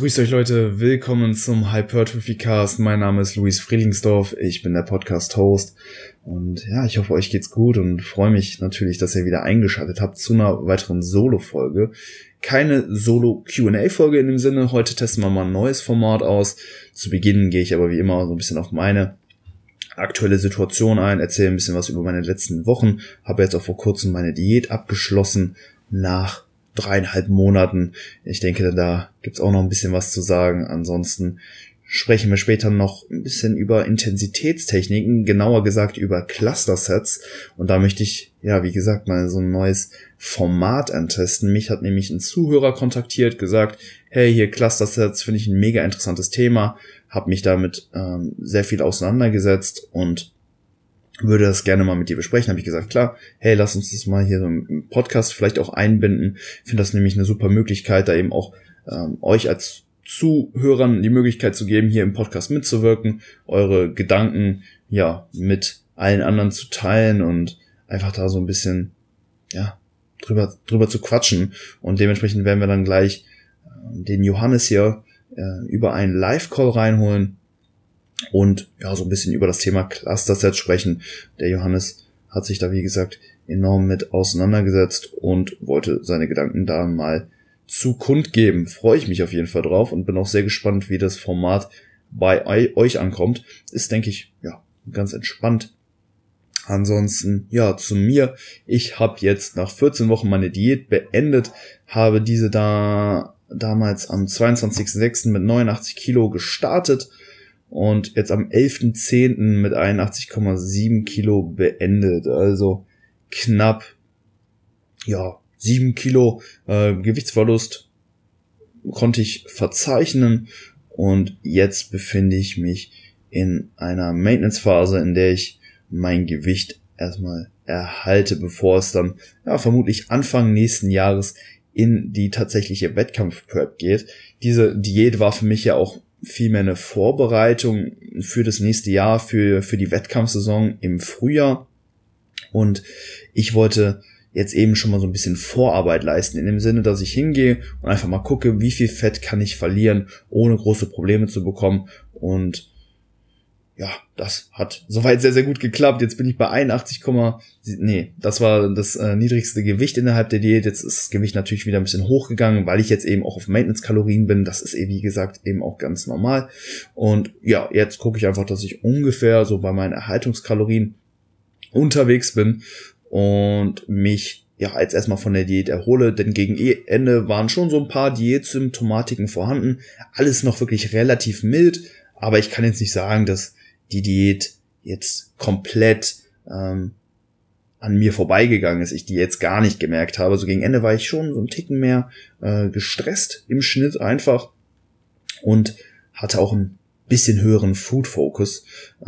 Grüßt euch Leute, willkommen zum Hypertrophy Cast. Mein Name ist Luis Friedlingsdorf, ich bin der Podcast-Host und ja, ich hoffe, euch geht's gut und freue mich natürlich, dass ihr wieder eingeschaltet habt zu einer weiteren Solo-Folge. Keine Solo-Q&A-Folge in dem Sinne, heute testen wir mal ein neues Format aus. Zu Beginn gehe ich aber wie immer so ein bisschen auf meine aktuelle Situation ein, erzähle ein bisschen was über meine letzten Wochen, habe jetzt auch vor kurzem meine Diät abgeschlossen nach 3,5 Monaten. Ich denke, da gibt's auch noch ein bisschen was zu sagen. Ansonsten sprechen wir später noch ein bisschen über Intensitätstechniken, genauer gesagt über Cluster-Sets. Und da möchte ich, ja, wie gesagt, mal so ein neues Format antesten. Mich hat nämlich ein Zuhörer kontaktiert, gesagt, hey, hier Cluster-Sets finde ich ein mega interessantes Thema, habe mich damit sehr viel auseinandergesetzt und würde das gerne mal mit dir besprechen. Habe ich gesagt, klar, hey, lass uns das mal hier so im Podcast vielleicht auch einbinden. Ich finde das nämlich eine super Möglichkeit, da eben auch euch als Zuhörern die Möglichkeit zu geben, hier im Podcast mitzuwirken, eure Gedanken ja mit allen anderen zu teilen und einfach da so ein bisschen ja drüber zu quatschen. Und dementsprechend werden wir dann gleich den Johannes hier über einen Live-Call reinholen und ja, so ein bisschen über das Thema Cluster-Sets sprechen. Der Johannes hat sich da, wie gesagt, enorm mit auseinandergesetzt und wollte seine Gedanken da mal zu kundgeben. Freue ich mich auf jeden Fall drauf und bin auch sehr gespannt, wie das Format bei euch ankommt. Ist, denke ich, ja, ganz entspannt. Ansonsten, ja, zu mir. Ich habe jetzt nach 14 Wochen meine Diät beendet, habe diese damals am 22.06. mit 89 Kilo gestartet und jetzt am 11.10. mit 81,7 Kilo beendet. Also knapp, ja, 7 Kilo Gewichtsverlust konnte ich verzeichnen. Und jetzt befinde ich mich in einer Maintenance-Phase, in der ich mein Gewicht erstmal erhalte, bevor es dann ja vermutlich Anfang nächsten Jahres in die tatsächliche Wettkampf-Prep geht. Diese Diät war für mich ja auch vielmehr eine Vorbereitung für das nächste Jahr, für die Wettkampfsaison im Frühjahr. Und ich wollte jetzt eben schon mal so ein bisschen Vorarbeit leisten, in dem Sinne, dass ich hingehe und einfach mal gucke, wie viel Fett kann ich verlieren, ohne große Probleme zu bekommen. Und ja, das hat soweit sehr, sehr gut geklappt. Jetzt bin ich bei 81, das war das niedrigste Gewicht innerhalb der Diät. Jetzt ist das Gewicht natürlich wieder ein bisschen hochgegangen, weil ich jetzt eben auch auf Maintenance-Kalorien bin. Das ist wie gesagt eben auch ganz normal. Und ja, jetzt gucke ich einfach, dass ich ungefähr so bei meinen Erhaltungskalorien unterwegs bin und mich ja jetzt erstmal von der Diät erhole, denn gegen Ende waren schon so ein paar Diätsymptomatiken vorhanden. Alles noch wirklich relativ mild, aber ich kann jetzt nicht sagen, dass die Diät jetzt komplett an mir vorbeigegangen ist, ich die jetzt gar nicht gemerkt habe. So gegen Ende war ich schon so ein Ticken mehr gestresst im Schnitt einfach und hatte auch ein bisschen höheren Food-Focus.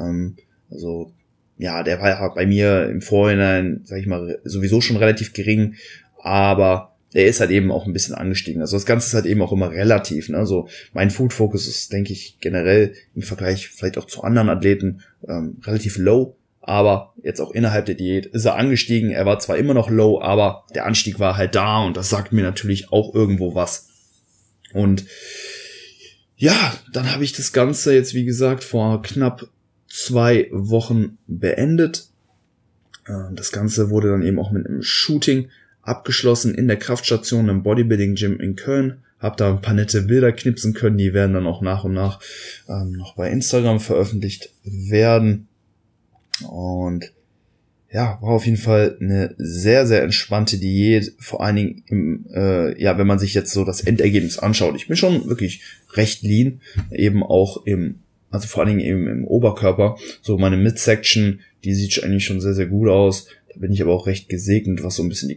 Also ja, der war ja bei mir im Vorhinein, sag ich mal, sowieso schon relativ gering, aber der ist halt eben auch ein bisschen angestiegen. Also das Ganze ist halt eben auch immer relativ, ne? Also mein Food-Focus ist, denke ich, generell im Vergleich vielleicht auch zu anderen Athleten relativ low, aber jetzt auch innerhalb der Diät ist er angestiegen. Er war zwar immer noch low, aber der Anstieg war halt da und das sagt mir natürlich auch irgendwo was. Und ja, dann habe ich das Ganze jetzt, wie gesagt, vor knapp 2 Wochen beendet. Das Ganze wurde dann eben auch mit einem Shooting abgeschlossen in der Kraftstation im Bodybuilding-Gym in Köln. Hab da ein paar nette Bilder knipsen können, die werden dann auch nach und nach noch bei Instagram veröffentlicht werden. Und ja, war auf jeden Fall eine sehr, sehr entspannte Diät, vor allen Dingen wenn man sich jetzt so das Endergebnis anschaut. Ich bin schon wirklich recht lean, eben auch also vor allen Dingen eben im Oberkörper. So meine Midsection, die sieht eigentlich schon sehr, sehr gut aus. Da bin ich aber auch recht gesegnet, was so ein bisschen die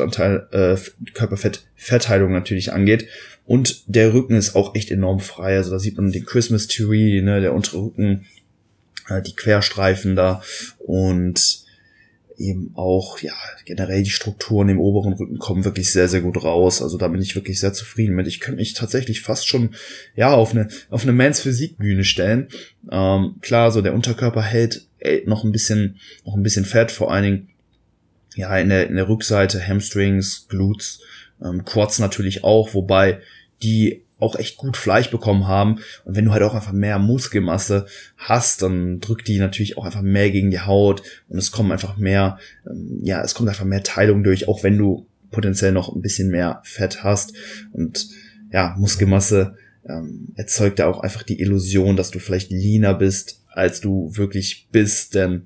Körperfettverteilung natürlich angeht. Und der Rücken ist auch echt enorm frei. Also da sieht man den Christmas Tree, ne, der untere Rücken, die Querstreifen da und eben auch, ja, generell die Strukturen im oberen Rücken kommen wirklich sehr, sehr gut raus. Also da bin ich wirklich sehr zufrieden mit. Ich könnte mich tatsächlich fast schon, ja, auf eine Mans Physik Bühne stellen. Klar, so der Unterkörper hält noch ein bisschen Fett, vor allen Dingen, ja, in der Rückseite, Hamstrings, Glutes, Quads natürlich auch, wobei die auch echt gut Fleisch bekommen haben. Und wenn du halt auch einfach mehr Muskelmasse hast, dann drückt die natürlich auch einfach mehr gegen die Haut und es kommt einfach mehr, es kommt einfach mehr Teilung durch, auch wenn du potenziell noch ein bisschen mehr Fett hast. Und ja, Muskelmasse erzeugt da auch einfach die Illusion, dass du vielleicht leaner bist, als du wirklich bist. Denn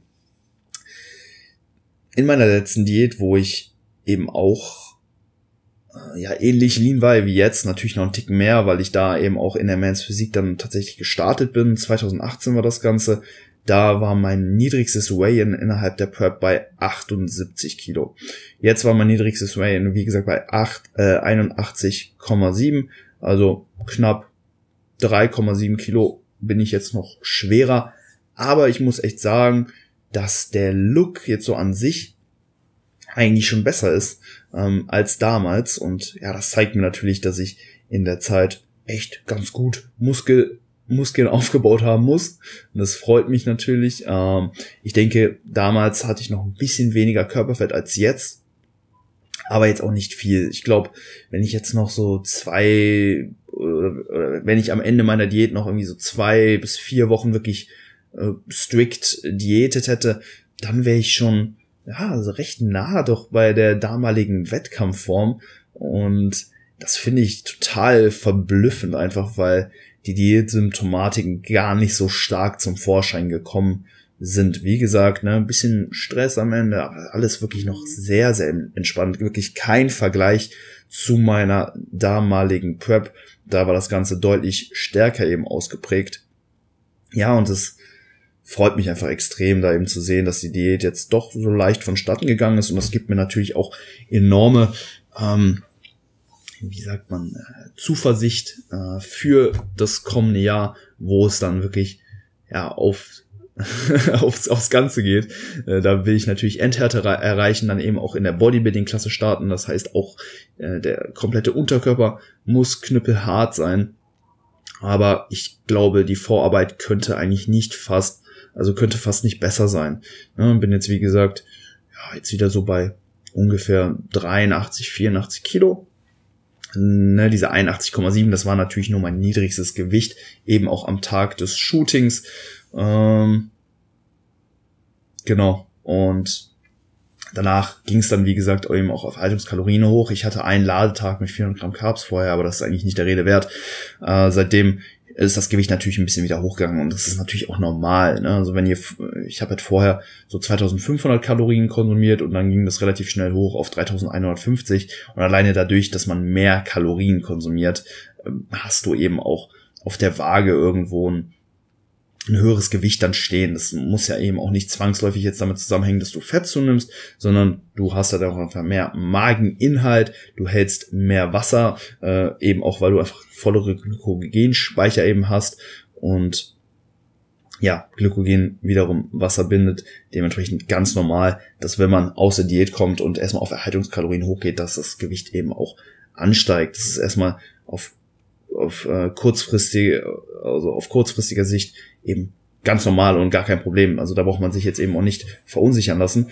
in meiner letzten Diät, wo ich eben auch ähnlich lean war wie jetzt, natürlich noch einen Ticken mehr, weil ich da eben auch in der Men's Physik dann tatsächlich gestartet bin. 2018 war das Ganze. Da war mein niedrigstes Weigh-in innerhalb der Prep bei 78 Kilo. Jetzt war mein niedrigstes Weigh-in, wie gesagt, bei 81,7, also knapp 3,7 Kilo bin ich jetzt noch schwerer. Aber ich muss echt sagen, dass der Look jetzt so an sich eigentlich schon besser ist als damals. Und ja, das zeigt mir natürlich, dass ich in der Zeit echt ganz gut Muskeln aufgebaut haben muss. Und das freut mich natürlich. Ich denke, damals hatte ich noch ein bisschen weniger Körperfett als jetzt. Aber jetzt auch nicht viel. Ich glaube, wenn ich jetzt noch so wenn ich am Ende meiner Diät noch irgendwie so 2 bis 4 Wochen wirklich strikt diätet hätte, dann wäre ich schon also recht nah doch bei der damaligen Wettkampfform. Und das finde ich total verblüffend einfach, weil die Diätsymptomatiken gar nicht so stark zum Vorschein gekommen sind. Wie gesagt, ein bisschen Stress am Ende, aber alles wirklich noch sehr, sehr entspannt. Wirklich kein Vergleich zu meiner damaligen Prep. Da war das Ganze deutlich stärker eben ausgeprägt. Ja, und es freut mich einfach extrem, da eben zu sehen, dass die Diät jetzt doch so leicht vonstatten gegangen ist. Und das gibt mir natürlich auch enorme, Zuversicht für das kommende Jahr, wo es dann wirklich aufs Ganze geht. Da will ich natürlich Endhärte erreichen, dann eben auch in der Bodybuilding-Klasse starten. Das heißt auch, der komplette Unterkörper muss knüppelhart sein. Aber ich glaube, die Vorarbeit könnte fast nicht besser sein. Bin jetzt, wie gesagt, jetzt wieder so bei ungefähr 83, 84 Kilo. Diese 81,7, das war natürlich nur mein niedrigstes Gewicht, eben auch am Tag des Shootings. Genau. Und danach ging es dann, wie gesagt, eben auch auf Haltungskalorien hoch. Ich hatte einen Ladetag mit 400 Gramm Carbs vorher, aber das ist eigentlich nicht der Rede wert. Seitdem ist das Gewicht natürlich ein bisschen wieder hochgegangen und das ist natürlich auch normal. Ne? Also ich habe halt vorher so 2500 Kalorien konsumiert und dann ging das relativ schnell hoch auf 3150 und alleine dadurch, dass man mehr Kalorien konsumiert, hast du eben auch auf der Waage irgendwo ein höheres Gewicht dann stehen. Das muss ja eben auch nicht zwangsläufig jetzt damit zusammenhängen, dass du Fett zunimmst, sondern du hast halt auch einfach mehr Mageninhalt, du hältst mehr Wasser, eben auch, weil du einfach vollere Glykogenspeicher eben hast und ja, Glykogen wiederum Wasser bindet, dementsprechend ganz normal, dass wenn man aus der Diät kommt und erstmal auf Erhaltungskalorien hochgeht, dass das Gewicht eben auch ansteigt. Das ist erstmal auf kurzfristiger Sicht eben ganz normal und gar kein Problem. Also da braucht man sich jetzt eben auch nicht verunsichern lassen.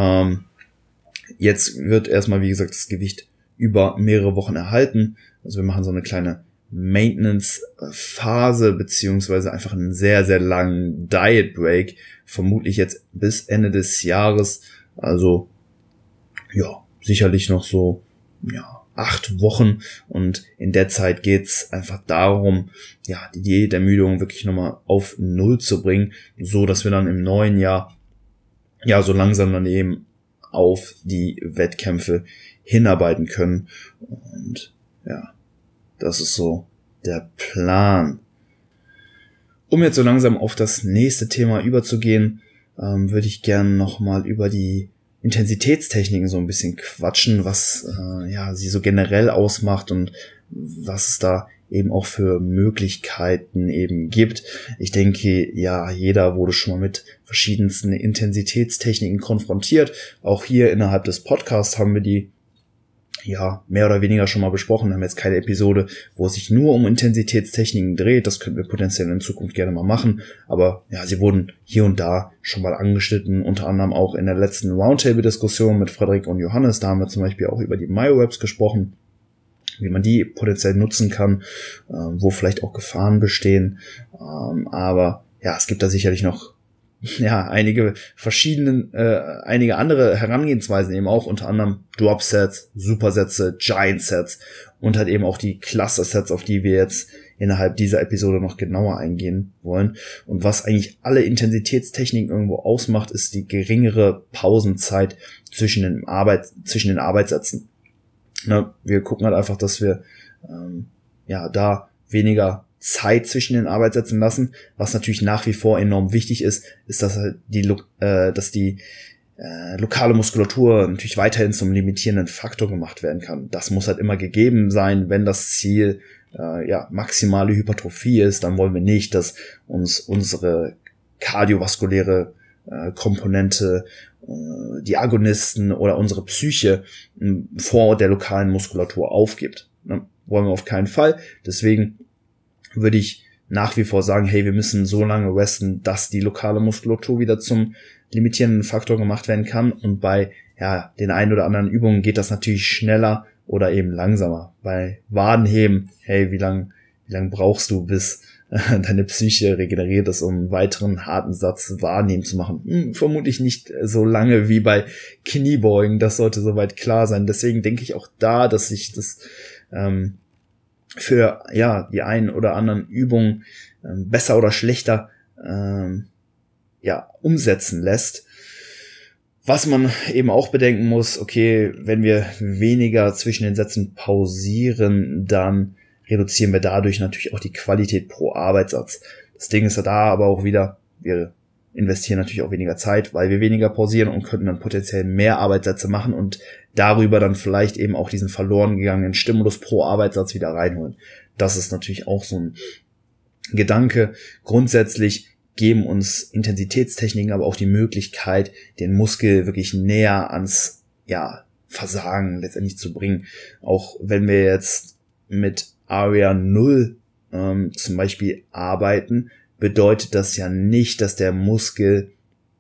Jetzt wird erstmal, wie gesagt, das Gewicht über mehrere Wochen erhalten. Also wir machen so eine kleine Maintenance-Phase beziehungsweise einfach einen sehr, sehr langen Diet-Break. Vermutlich jetzt bis Ende des Jahres. Also ja, sicherlich noch so 8 Wochen und in der Zeit geht's einfach darum, die Diätermüdung wirklich nochmal auf Null zu bringen, so dass wir dann im neuen Jahr so langsam dann eben auf die Wettkämpfe hinarbeiten können. Und das ist so der Plan. Um jetzt so langsam auf das nächste Thema überzugehen, würde ich gerne nochmal über die Intensitätstechniken so ein bisschen quatschen, was sie so generell ausmacht und was es da eben auch für Möglichkeiten eben gibt. Ich denke, jeder wurde schon mal mit verschiedensten Intensitätstechniken konfrontiert. Auch hier innerhalb des Podcasts haben wir die mehr oder weniger schon mal besprochen. Wir haben jetzt keine Episode, wo es sich nur um Intensitätstechniken dreht. Das könnten wir potenziell in Zukunft gerne mal machen. Aber sie wurden hier und da schon mal angeschnitten. Unter anderem auch in der letzten Roundtable-Diskussion mit Frederik und Johannes. Da haben wir zum Beispiel auch über die Myoreps gesprochen. wie man die potenziell nutzen kann, wo vielleicht auch Gefahren bestehen. Aber ja, es gibt da sicherlich noch einige andere Herangehensweisen eben auch, unter anderem Drop-Sets, Supersätze, Giant-Sets und halt eben auch die Cluster-Sets, auf die wir jetzt innerhalb dieser Episode noch genauer eingehen wollen. Und was eigentlich alle Intensitätstechniken irgendwo ausmacht, ist die geringere Pausenzeit zwischen den Arbeitssätzen. Wir gucken halt einfach, dass wir da weniger Zeit zwischen den Arbeitssätzen lassen. Was natürlich nach wie vor enorm wichtig ist, dass halt die lokale Muskulatur natürlich weiterhin zum limitierenden Faktor gemacht werden kann. Das muss halt immer gegeben sein, wenn das Ziel maximale Hypertrophie ist. Dann wollen wir nicht, dass uns unsere kardiovaskuläre Komponente, die Agonisten oder unsere Psyche vor der lokalen Muskulatur aufgibt. Wollen wir auf keinen Fall. Deswegen würde ich nach wie vor sagen, hey, wir müssen so lange resten, dass die lokale Muskulatur wieder zum limitierenden Faktor gemacht werden kann. Und bei den ein oder anderen Übungen geht das natürlich schneller oder eben langsamer. Bei Wadenheben, hey, wie lang brauchst du, bis deine Psyche regeneriert ist, um einen weiteren harten Satz Wadenheben zu machen? Vermutlich nicht so lange wie bei Kniebeugen. Das sollte soweit klar sein. Deswegen denke ich auch da, dass sich das für die einen oder anderen Übungen besser oder schlechter umsetzen lässt. Was man eben auch bedenken muss, okay, wenn wir weniger zwischen den Sätzen pausieren, dann reduzieren wir dadurch natürlich auch die Qualität pro Arbeitssatz. Das Ding ist ja da aber auch wieder, wir investieren natürlich auch weniger Zeit, weil wir weniger pausieren und könnten dann potenziell mehr Arbeitssätze machen und darüber dann vielleicht eben auch diesen verloren gegangenen Stimulus pro Arbeitssatz wieder reinholen. Das ist natürlich auch so ein Gedanke. Grundsätzlich geben uns Intensitätstechniken aber auch die Möglichkeit, den Muskel wirklich näher ans Versagen letztendlich zu bringen. Auch wenn wir jetzt mit Area 0 zum Beispiel arbeiten, bedeutet das ja nicht, dass der Muskel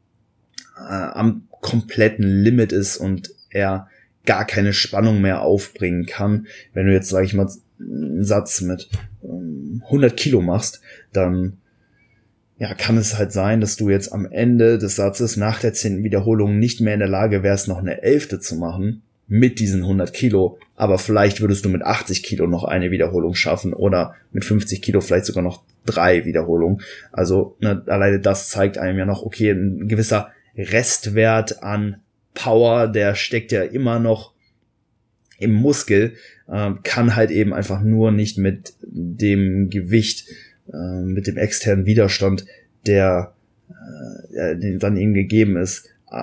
am kompletten Limit ist und er gar keine Spannung mehr aufbringen kann. Wenn du jetzt, sage ich mal, einen Satz mit 100 Kilo machst, dann kann es halt sein, dass du jetzt am Ende des Satzes nach der 10. Wiederholung nicht mehr in der Lage wärst, noch eine 11. zu machen mit diesen 100 Kilo, aber vielleicht würdest du mit 80 Kilo noch eine Wiederholung schaffen oder mit 50 Kilo vielleicht sogar noch 3 Wiederholungen. Also alleine das zeigt einem ja noch, okay, ein gewisser Restwert an Power, der steckt ja immer noch im Muskel, kann halt eben einfach nur nicht mit dem Gewicht, mit dem externen Widerstand, der dann ihnen gegeben ist,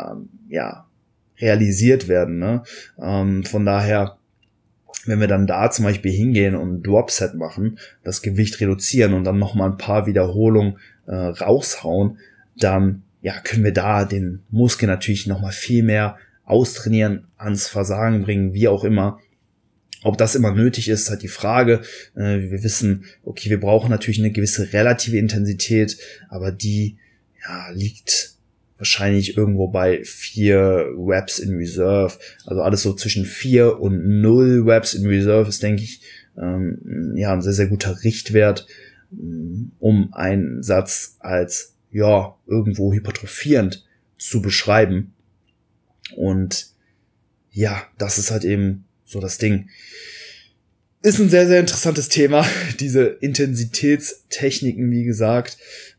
realisiert werden. Ne? Von daher, wenn wir dann da zum Beispiel hingehen und ein Drop-Set machen, das Gewicht reduzieren und dann nochmal ein paar Wiederholungen raushauen, dann können wir da den Muskel natürlich nochmal viel mehr austrainieren, ans Versagen bringen, wie auch immer. Ob das immer nötig ist, halt die Frage. Wir wissen, okay, wir brauchen natürlich eine gewisse relative Intensität, aber die liegt wahrscheinlich irgendwo bei 4 Reps in Reserve. Also alles so zwischen 4 und 0 Reps in Reserve ist, denke ich, ein sehr, sehr guter Richtwert, um einen Satz als irgendwo hypertrophierend zu beschreiben. Und das ist halt eben so das Ding. Ist ein sehr, sehr interessantes Thema, diese Intensitätstechniken, wie gesagt.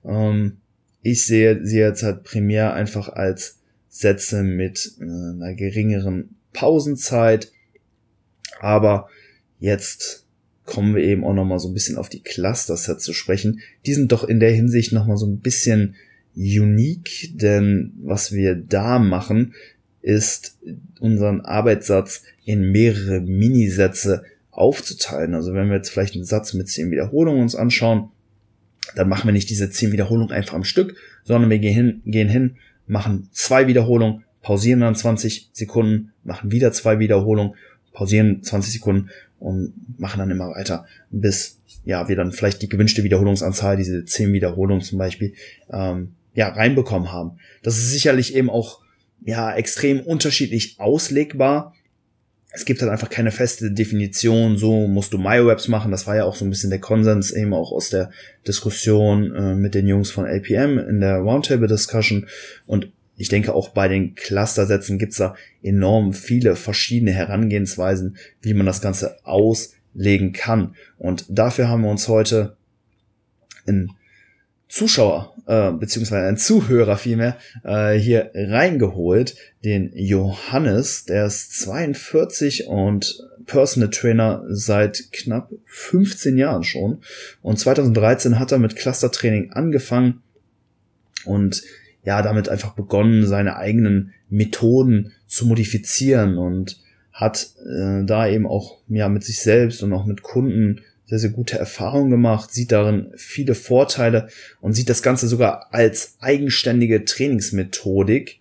Ich sehe sie jetzt halt primär einfach als Sätze mit einer geringeren Pausenzeit. Aber jetzt kommen wir eben auch nochmal so ein bisschen auf die Cluster-Sets zu sprechen. Die sind doch in der Hinsicht nochmal so ein bisschen unique, denn was wir da machen, ist unseren Arbeitssatz in mehrere Minisätze aufzuteilen. Also wenn wir jetzt vielleicht einen Satz mit 10 Wiederholungen uns anschauen, dann machen wir nicht diese 10 Wiederholungen einfach am Stück, sondern wir gehen hin, machen 2 Wiederholungen, pausieren dann 20 Sekunden, machen wieder 2 Wiederholungen, pausieren 20 Sekunden und machen dann immer weiter, bis wir dann vielleicht die gewünschte Wiederholungsanzahl, diese 10 Wiederholungen zum Beispiel, reinbekommen haben. Das ist sicherlich eben auch extrem unterschiedlich auslegbar. es gibt halt einfach keine feste Definition, so musst du Myoreps machen. Das war ja auch so ein bisschen der Konsens eben auch aus der Diskussion mit den Jungs von LPM in der Roundtable-Discussion. Und ich denke auch bei den Clustersätzen gibt's da enorm viele verschiedene Herangehensweisen, wie man das Ganze auslegen kann. Und dafür haben wir uns heute einen Zuschauer, beziehungsweise einen Zuhörer vielmehr, hier reingeholt, den Johannes, der ist 42 und Personal Trainer seit knapp 15 Jahren schon. Und 2013 hat er mit Clustertraining angefangen und ja, damit einfach begonnen, seine eigenen Methoden zu modifizieren und hat da eben auch ja mit sich selbst und auch mit Kunden sehr, sehr gute Erfahrungen gemacht, sieht darin viele Vorteile und sieht das Ganze sogar als eigenständige Trainingsmethodik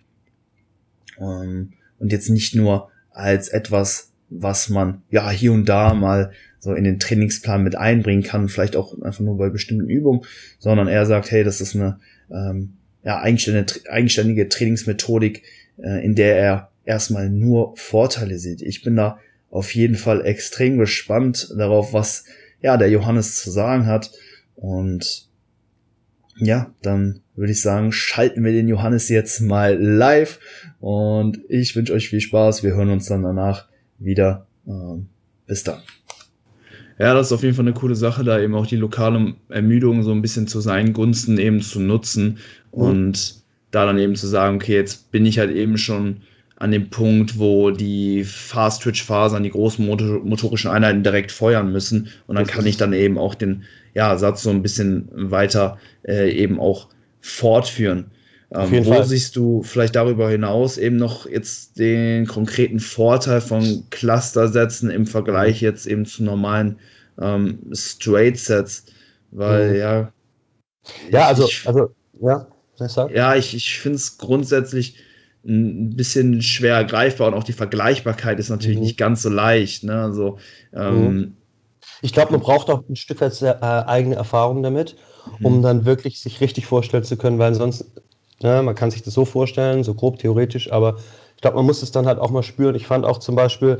und jetzt nicht nur als etwas, was man ja hier und da mal so in den Trainingsplan mit einbringen kann, vielleicht auch einfach nur bei bestimmten Übungen, sondern er sagt, hey, das ist eine eigenständige Trainingsmethodik, in der er erstmal nur Vorteile sieht. Ich bin da auf jeden Fall extrem gespannt darauf, was ja der Johannes zu sagen hat. Und ja, dann würde ich sagen, schalten wir den Johannes jetzt mal live. Und ich wünsche euch viel Spaß. Wir hören uns dann danach wieder. Bis dann. Ja, das ist auf jeden Fall eine coole Sache, da eben auch die lokale Ermüdung so ein bisschen zu seinen Gunsten eben zu nutzen und da dann eben zu sagen, okay, jetzt bin ich halt eben schon an dem Punkt, wo die Fast-Twitch-Fasern, die großen motorischen Einheiten direkt feuern müssen und dann kann ich dann eben auch den Satz so ein bisschen weiter eben auch fortführen. Wo siehst du vielleicht darüber hinaus eben noch jetzt den konkreten Vorteil von Cluster-Sätzen im Vergleich jetzt eben zu normalen Straight-Sets? Weil ich finde es grundsätzlich ein bisschen schwer greifbar und auch die Vergleichbarkeit ist natürlich nicht ganz so leicht. Ne? Also, ich glaube, man braucht auch ein Stück weit eigene Erfahrung damit, um dann wirklich sich richtig vorstellen zu können, weil sonst, man kann sich das so vorstellen, so grob theoretisch, aber ich glaube, man muss es dann halt auch mal spüren. Ich fand auch zum Beispiel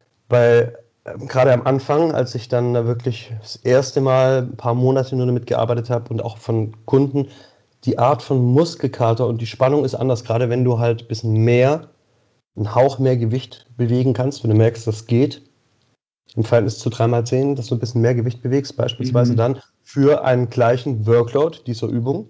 gerade am Anfang, als ich dann da wirklich das erste Mal ein paar Monate nur damit gearbeitet habe und auch von Kunden, die Art von Muskelkater und die Spannung ist anders, gerade wenn du halt ein bisschen mehr, einen Hauch mehr Gewicht bewegen kannst, wenn du merkst, das geht, im Verhältnis zu 3x10, dass du ein bisschen mehr Gewicht bewegst, beispielsweise dann für einen gleichen Workload dieser Übung.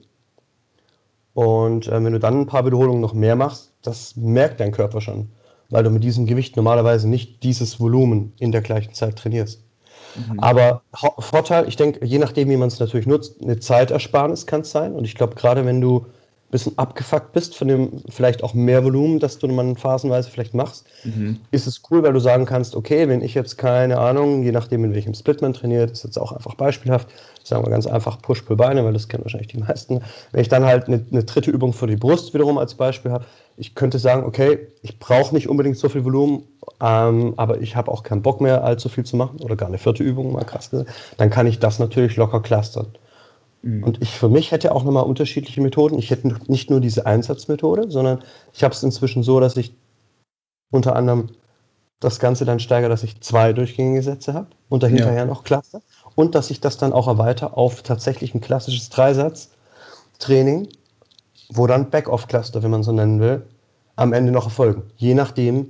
Und wenn du dann ein paar Wiederholungen noch mehr machst, das merkt dein Körper schon, weil du mit diesem Gewicht normalerweise nicht dieses Volumen in der gleichen Zeit trainierst. Aber Vorteil, ich denke, je nachdem, wie man es natürlich nutzt, eine Zeitersparnis kann es sein. Und ich glaube, gerade wenn du ein bisschen abgefuckt bist von dem vielleicht auch mehr Volumen, das du man phasenweise vielleicht machst, ist es cool, weil du sagen kannst, okay, wenn ich jetzt keine Ahnung, je nachdem, in welchem Split man trainiert, ist jetzt auch einfach beispielhaft, sagen wir ganz einfach Push-Pull-Beine, weil das kennen wahrscheinlich die meisten. Wenn ich dann halt eine dritte Übung für die Brust wiederum als Beispiel habe, ich könnte sagen, okay, ich brauche nicht unbedingt so viel Volumen, aber ich habe auch keinen Bock mehr, allzu viel zu machen oder gar eine vierte Übung, mal krass gesagt, dann kann ich das natürlich locker clustern. Und ich für mich hätte auch nochmal unterschiedliche Methoden. Ich hätte nicht nur diese Einsatzmethode, sondern ich habe es inzwischen so, dass ich unter anderem das Ganze dann steigere, dass ich 2 durchgängige Sätze habe und dahinterher noch cluster und dass ich das dann auch erweitere auf tatsächlich ein klassisches Dreisatz-Training, wo dann Back-Off-Cluster, wenn man so nennen will, am Ende noch erfolgen. Je nachdem,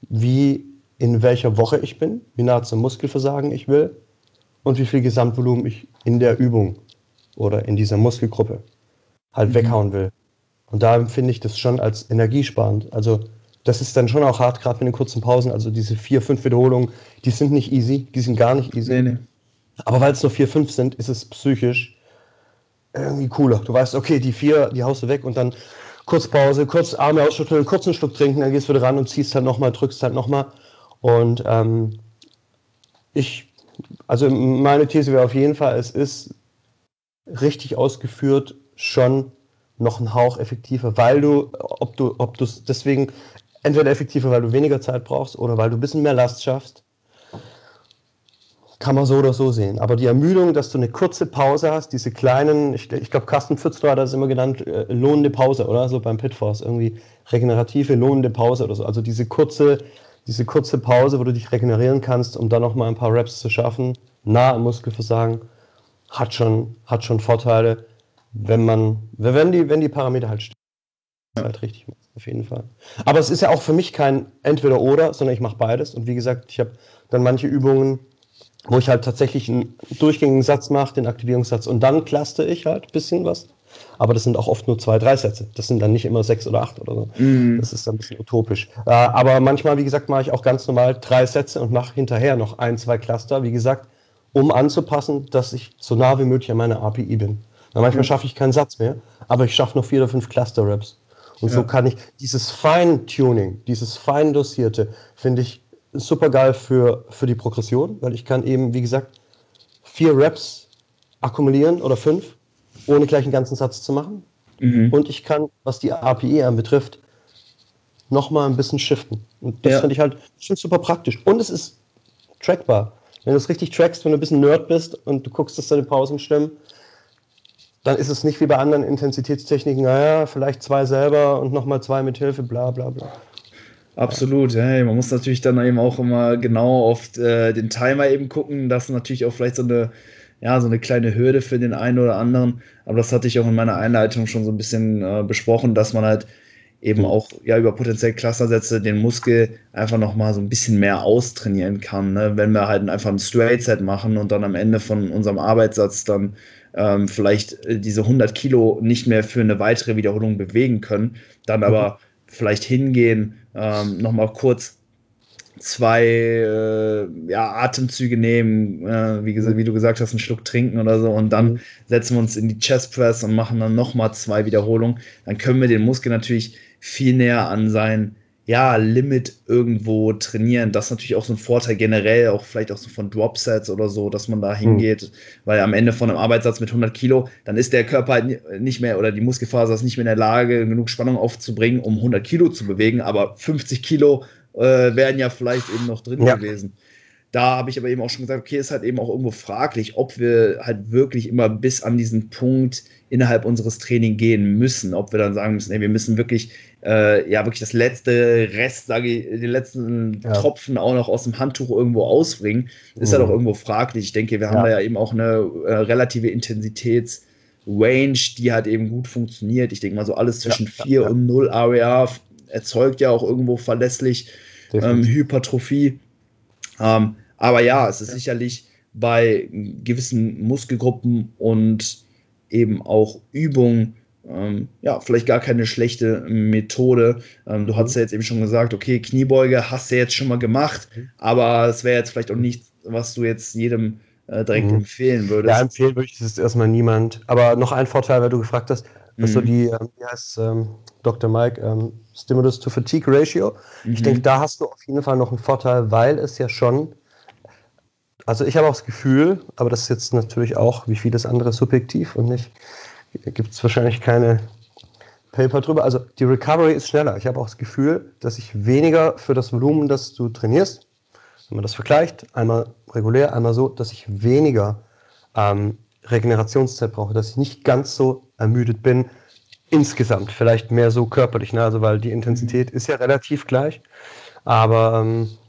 in welcher Woche ich bin, wie nah zum Muskelversagen ich will und wie viel Gesamtvolumen ich in der Übung oder in dieser Muskelgruppe halt weghauen will. Und da empfinde ich das schon als energiesparend. Also das ist dann schon auch hart, gerade mit den kurzen Pausen. Also diese 4, 5 Wiederholungen, die sind nicht easy, die sind gar nicht easy. Nee. Aber weil es nur 4, 5 sind, ist es psychisch irgendwie cooler. Du weißt, okay, die 4, die haust du weg und dann kurz Pause, kurz Arme ausschütteln, kurz einen Schluck trinken, dann gehst du wieder ran und ziehst halt nochmal, drückst halt nochmal. Und also meine These wäre auf jeden Fall, es ist richtig ausgeführt schon noch ein Hauch effektiver, weil ob du es deswegen entweder effektiver, weil du weniger Zeit brauchst oder weil du ein bisschen mehr Last schaffst, kann man so oder so sehen. Aber die Ermüdung, dass du eine kurze Pause hast, diese kleinen, ich glaube, Carsten Pfützler hat das immer genannt, lohnende Pause, oder? So beim Pitforce, irgendwie regenerative, lohnende Pause oder so. Also diese kurze diese kurze Pause, wo du dich regenerieren kannst, um dann nochmal ein paar Reps zu schaffen, nah am Muskelversagen, hat schon Vorteile, wenn die Parameter halt stimmen, halt richtig machst, auf jeden Fall. Aber es ist ja auch für mich kein Entweder-Oder, sondern ich mache beides. Und wie gesagt, ich habe dann manche Übungen, wo ich halt tatsächlich einen durchgängigen Satz mache, den Aktivierungssatz, und dann cluster ich halt ein bisschen was. Aber das sind auch oft nur 2, 3 Sätze. Das sind dann nicht immer 6 oder 8 oder so. Das ist dann ein bisschen utopisch. Aber manchmal, wie gesagt, mache ich auch ganz normal 3 Sätze und mache hinterher noch 1, 2 Cluster, wie gesagt, um anzupassen, dass ich so nah wie möglich an meiner API bin. Manchmal schaffe ich keinen Satz mehr, aber ich schaffe noch 4 oder 5 Cluster-Reps. Und so kann ich dieses Feintuning, dieses Feindosierte, finde ich super geil für die Progression, weil ich kann eben, wie gesagt, 4 Reps akkumulieren oder 5, ohne gleich einen ganzen Satz zu machen. Und ich kann, was die API anbetrifft, nochmal ein bisschen shiften. Und das finde ich halt schon super praktisch. Und es ist trackbar. Wenn du es richtig trackst, wenn du ein bisschen Nerd bist und du guckst, dass deine Pausen stimmen, dann ist es nicht wie bei anderen Intensitätstechniken, naja, vielleicht 2 selber und nochmal 2 mit Hilfe, bla bla bla. Absolut, ja. Man muss natürlich dann eben auch immer genau auf den Timer eben gucken. Das ist natürlich auch vielleicht so eine kleine Hürde für den einen oder anderen. Aber das hatte ich auch in meiner Einleitung schon so ein bisschen besprochen, dass man halt eben auch über potenziell Clustersätze den Muskel einfach nochmal so ein bisschen mehr austrainieren kann. Ne? Wenn wir halt einfach ein Straight Set machen und dann am Ende von unserem Arbeitssatz dann vielleicht diese 100 Kilo nicht mehr für eine weitere Wiederholung bewegen können, dann aber vielleicht hingehen, nochmal kurz 2 Atemzüge nehmen, wie du gesagt hast, einen Schluck trinken oder so, und dann setzen wir uns in die Chest Press und machen dann nochmal 2 Wiederholungen. Dann können wir den Muskel natürlich viel näher an sein Limit irgendwo trainieren. Das ist natürlich auch so ein Vorteil generell, auch vielleicht auch so von Dropsets oder so, dass man da hingeht, weil am Ende von einem Arbeitssatz mit 100 Kilo, dann ist der Körper halt nicht mehr, oder die Muskelfaser ist nicht mehr in der Lage, genug Spannung aufzubringen, um 100 Kilo zu bewegen, aber 50 Kilo wären ja vielleicht eben noch drin gewesen. Da habe ich aber eben auch schon gesagt, okay, ist halt eben auch irgendwo fraglich, ob wir halt wirklich immer bis an diesen Punkt innerhalb unseres Trainings gehen müssen, ob wir dann sagen müssen, ey, wir müssen wirklich wirklich das letzte Rest, den letzten Tropfen auch noch aus dem Handtuch irgendwo ausbringen, ist halt auch irgendwo fraglich. Ich denke, wir haben da ja eben auch eine relative Intensitätsrange, die halt eben gut funktioniert. Ich denke mal, so alles zwischen 4 und 0 RER erzeugt ja auch irgendwo verlässlich Hypertrophie. Aber ja, es ist sicherlich bei gewissen Muskelgruppen und eben auch Übungen vielleicht gar keine schlechte Methode. Du hast ja jetzt eben schon gesagt, okay, Kniebeuge hast du jetzt schon mal gemacht, aber es wäre jetzt vielleicht auch nichts, was du jetzt jedem direkt empfehlen würdest. Ja, empfehlen würde ich das erstmal niemand. Aber noch ein Vorteil, weil du gefragt hast, dass so die, wie heißt Dr. Mike, Stimulus to Fatigue Ratio. Ich denke, da hast du auf jeden Fall noch einen Vorteil, weil es ja schon, also ich habe auch das Gefühl, aber das ist jetzt natürlich auch wie vieles andere subjektiv und nicht, gibt es wahrscheinlich keine Paper drüber. Also die Recovery ist schneller. Ich habe auch das Gefühl, dass ich weniger für das Volumen, das du trainierst, wenn man das vergleicht, einmal regulär, einmal so, dass ich weniger Regenerationszeit brauche, dass ich nicht ganz so ermüdet bin, insgesamt, vielleicht mehr so körperlich, ne? Also weil die Intensität ist ja relativ gleich, aber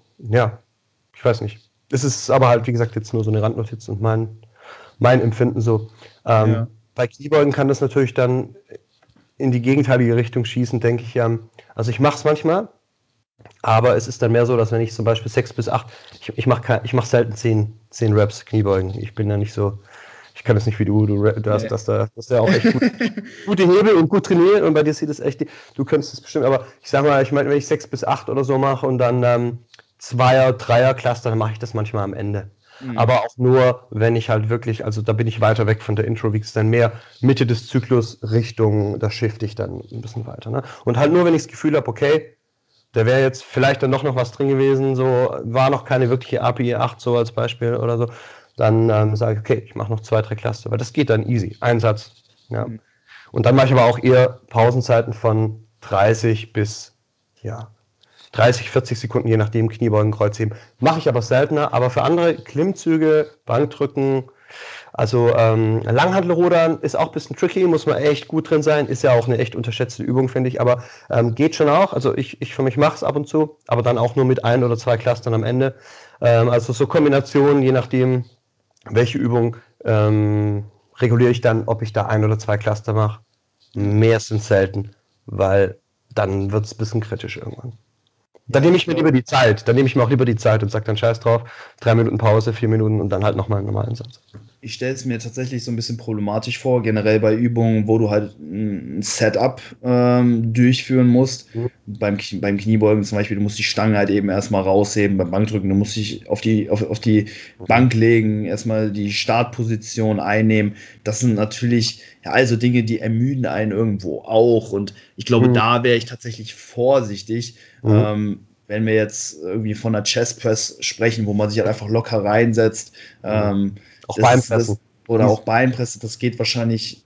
ich weiß nicht. Es ist aber halt, wie gesagt, jetzt nur so eine Randnotiz und mein Empfinden so. Bei Kniebeugen kann das natürlich dann in die gegenteilige Richtung schießen, denke ich. Also ich mache es manchmal, aber es ist dann mehr so, dass wenn ich zum Beispiel 6 bis 8, ich mach selten 10 Reps Kniebeugen. Ich bin da nicht so, ich kann das nicht wie du hast da auch echt gute Hebel und gut trainiert, und bei dir sieht es echt, du könntest es bestimmt, aber ich sag mal, wenn ich 6 bis 8 oder so mache und dann 2er, 3er Cluster, dann mache ich das manchmal am Ende. Aber auch nur, wenn ich halt wirklich, also da bin ich weiter weg von der Intro, wie es dann mehr Mitte des Zyklus Richtung, da shifte ich dann ein bisschen weiter. Ne? Und halt nur, wenn ich das Gefühl habe, okay, da wäre jetzt vielleicht dann doch noch was drin gewesen, so war noch keine wirkliche API 8 so als Beispiel oder so, dann sage ich, okay, ich mache noch 2, 3 Cluster, weil das geht dann easy, ein Satz. Ja. Und dann mache ich aber auch eher Pausenzeiten von 30 bis 30, 40 Sekunden, je nachdem, Kniebeugen, Kreuzheben. Mache ich aber seltener, aber für andere Klimmzüge, Bankdrücken, Also Langhantelrudern ist auch ein bisschen tricky, muss man echt gut drin sein. Ist ja auch eine echt unterschätzte Übung, finde ich. Aber geht schon auch. Also ich für mich mache es ab und zu, aber dann auch nur mit 1 oder 2 Clustern am Ende. Also so Kombinationen, je nachdem, welche Übung reguliere ich dann, ob ich da 1 oder 2 Cluster mache. Mehr sind selten, weil dann wird es ein bisschen kritisch irgendwann. Dann nehme ich mir lieber die Zeit. Dann nehme ich mir auch lieber die Zeit und sage dann scheiß drauf, 3 Minuten Pause, 4 Minuten und dann halt nochmal einen normalen Satz. Ich stelle es mir tatsächlich so ein bisschen problematisch vor, generell bei Übungen, wo du halt ein Setup durchführen musst. Beim Kniebeugen zum Beispiel, du musst die Stange halt eben erstmal rausheben, beim Bankdrücken, du musst dich auf die Bank legen, erstmal die Startposition einnehmen. Das sind natürlich ja, also Dinge, die ermüden einen irgendwo auch. Und ich glaube, da wäre ich tatsächlich vorsichtig. Wenn wir jetzt irgendwie von einer Chest Press sprechen, wo man sich halt einfach locker reinsetzt, auch Beinpressen. Oder auch Beinpresse, das geht wahrscheinlich.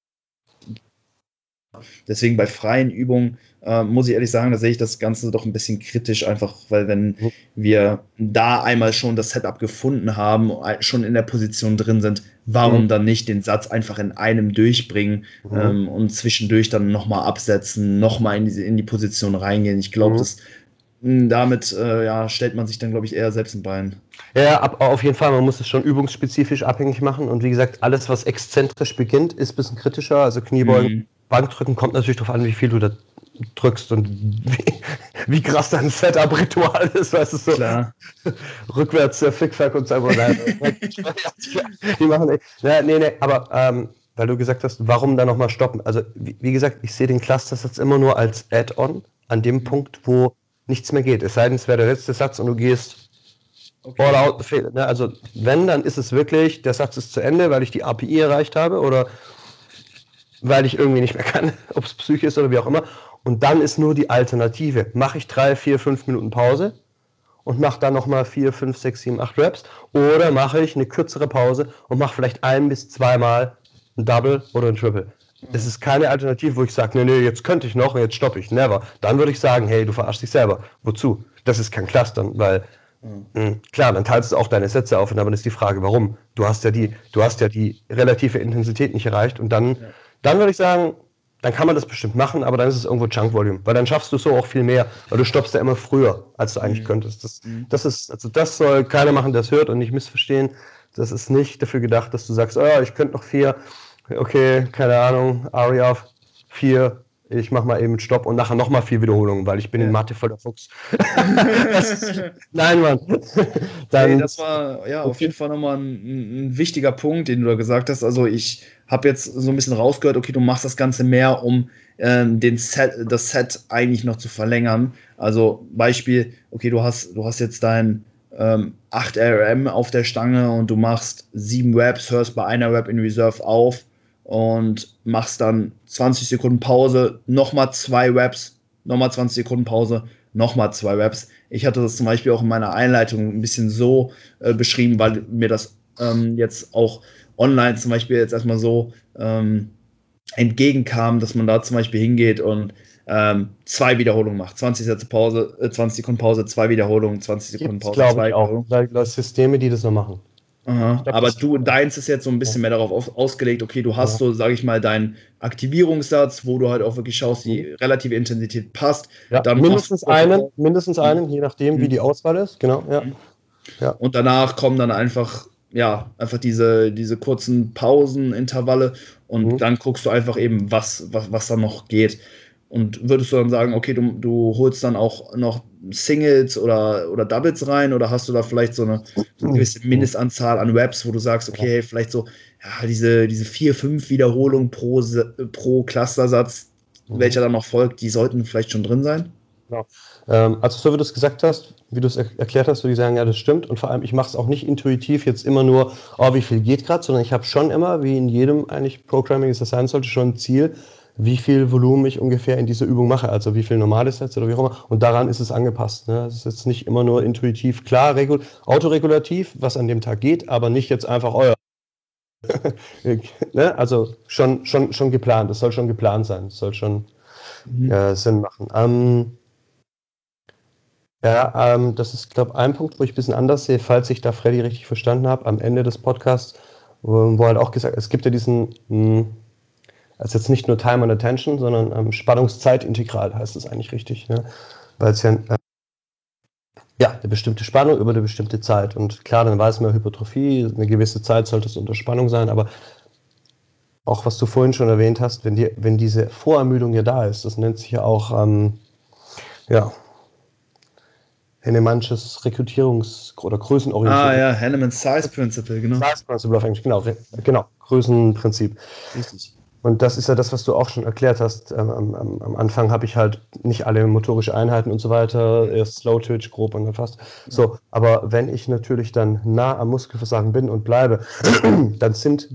Deswegen bei freien Übungen muss ich ehrlich sagen, da sehe ich das Ganze doch ein bisschen kritisch, einfach weil wenn wir da einmal schon das Setup gefunden haben, schon in der Position drin sind, warum dann nicht den Satz einfach in einem durchbringen und zwischendurch dann nochmal absetzen, nochmal in die Position reingehen. Ich glaube, damit stellt man sich dann, glaube ich, eher selbst ein Bein. Ja, auf jeden Fall, man muss es schon übungsspezifisch abhängig machen und wie gesagt, alles, was exzentrisch beginnt, ist ein bisschen kritischer, also Kniebeugen, Bankdrücken, kommt natürlich darauf an, wie viel du da drückst und wie krass dein Setup-Ritual ist, weißt du, so Klar. rückwärts Flickflack und so. Die machen nee, aber weil du gesagt hast, warum da nochmal stoppen? Also wie gesagt, ich sehe den Cluster-Satz immer nur als Add-on an dem Punkt, wo nichts mehr geht. Es sei denn, es wäre der letzte Satz und du gehst all out. Ne? Also wenn, dann ist es wirklich, der Satz ist zu Ende, weil ich die API erreicht habe oder weil ich irgendwie nicht mehr kann, ob es Psyche ist oder wie auch immer. Und dann ist nur die Alternative. Mache ich 3, 4, 5 Minuten Pause und mache dann nochmal 4, 5, 6, 7, 8 Reps oder mache ich eine kürzere Pause und mache vielleicht 1 bis 2 Mal ein Double oder ein Triple. Es ist keine Alternative, wo ich sage, nee, jetzt könnte ich noch und jetzt stoppe ich. Never. Dann würde ich sagen, hey, du verarschst dich selber. Wozu? Das ist kein Clustern, weil klar, dann teilst du auch deine Sätze auf und dann ist die Frage, warum? Du hast ja die relative Intensität nicht erreicht und dann würde ich sagen, dann kann man das bestimmt machen, aber dann ist es irgendwo Chunk Volume, weil dann schaffst du so auch viel mehr, weil du stoppst ja immer früher, als du eigentlich könntest. Das soll keiner machen, der es hört und nicht missverstehen. Das ist nicht dafür gedacht, dass du sagst, oh, ich könnte noch 4, okay, keine Ahnung, Ari auf 4, ich mache mal eben Stopp und nachher nochmal 4 Wiederholungen, weil ich bin in Mathe voll der Fuchs. Nein, Mann. Hey, das war ja auf jeden Fall nochmal ein wichtiger Punkt, den du da gesagt hast. Also ich habe jetzt so ein bisschen rausgehört, okay, du machst das Ganze mehr, um das Set eigentlich noch zu verlängern. Also Beispiel, okay, du hast jetzt dein 8 RM auf der Stange und du machst 7 Reps, hörst bei einer Rep in Reserve auf und machst dann 20 Sekunden Pause, nochmal 2 Reps, nochmal 20 Sekunden Pause, nochmal 2 Reps. Ich hatte das zum Beispiel auch in meiner Einleitung ein bisschen so beschrieben, weil mir das jetzt auch online zum Beispiel jetzt erstmal so entgegenkam, dass man da zum Beispiel hingeht und 2 Wiederholungen macht. 20 Sätze Pause, 20 Sekunden Pause, 2 Wiederholungen, 20 Sekunden Pause, 2 Wiederholungen. Da gibt es Systeme, die das noch machen. Aha, aber deins ist jetzt so ein bisschen mehr darauf ausgelegt, okay, du hast so, sage ich mal, deinen Aktivierungssatz, wo du halt auch wirklich schaust, die relative Intensität passt. Ja, dann mindestens einen, je nachdem, wie die Auswahl ist, genau, ja. Und danach kommen dann einfach diese kurzen Pausenintervalle und dann guckst du einfach eben, was da noch geht. Und würdest du dann sagen, okay, du holst dann auch noch Singles oder Doubles rein oder hast du da vielleicht so eine gewisse Mindestanzahl an Reps, wo du sagst, okay, hey, vielleicht so diese 4, 5 Wiederholungen pro Clustersatz, welcher dann noch folgt, die sollten vielleicht schon drin sein? Genau. Also so wie du es gesagt hast, wie du es erklärt hast, würde ich sagen, ja, das stimmt. Und vor allem, ich mache es auch nicht intuitiv jetzt immer nur, wie viel geht gerade, sondern ich habe schon immer, wie in jedem eigentlich Programming es das sein sollte, schon ein Ziel, wie viel Volumen ich ungefähr in dieser Übung mache, also wie viel normale Sätze oder wie auch immer. Und daran ist es angepasst. Ne? Es ist jetzt nicht immer nur intuitiv, klar, autoregulativ, was an dem Tag geht, aber nicht jetzt einfach ne? Also schon geplant. Es soll schon geplant sein. Es soll schon Sinn machen. Das ist, glaube ich, ein Punkt, wo ich ein bisschen anders sehe, falls ich da Freddy richtig verstanden habe. Am Ende des Podcasts wo halt auch gesagt, es gibt ja diesen, also jetzt nicht nur Time and Attention, sondern Spannungszeitintegral heißt es eigentlich richtig, ne? Weil es ja, ja, eine bestimmte Spannung über eine bestimmte Zeit. Und klar, dann weiß man Hypertrophie, eine gewisse Zeit sollte es unter Spannung sein, aber auch was du vorhin schon erwähnt hast, wenn diese Vorermüdung ja da ist, das nennt sich ja auch ja, Hennemannsches Rekrutierungs- oder Größenorientierung. Ah ja, Hanneman's Size Principle, genau. Size Principle auf Englisch, genau, Größenprinzip. Richtig. Und das ist ja das, was du auch schon erklärt hast. Am Anfang habe ich halt nicht alle motorische Einheiten und so weiter, erst Slow Twitch, grob und dann fast. So, aber wenn ich natürlich dann nah am Muskelversagen bin und bleibe, dann sind